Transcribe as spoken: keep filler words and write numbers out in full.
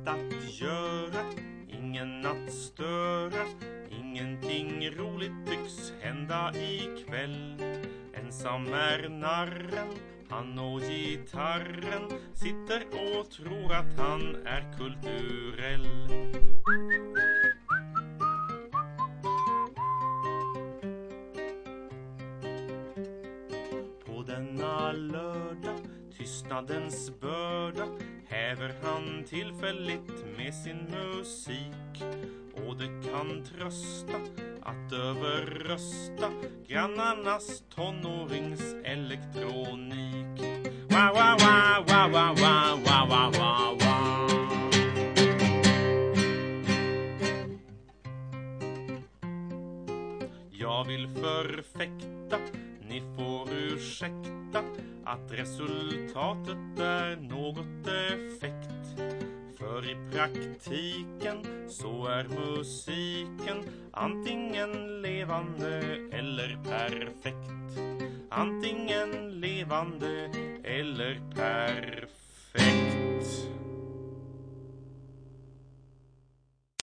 annat att göra, ingen att störa. Ingenting roligt tycks hända ikväll. Ensam är narren, han och gitarren sitter och tror att han är kulturell. På denna lördag, tystnadens börda, häver han tillfälligt med sin musik. Och det kan trösta att överrösta grannarnas tonårings elektronik. Wow, wow, wow, wow, wow, wow, wow, wow, wow. Jag vill förfäkta, ni får ursäkta, att resultatet är något effekt. För i praktiken så är musiken antingen levande eller perfekt. Antingen levande eller perfekt.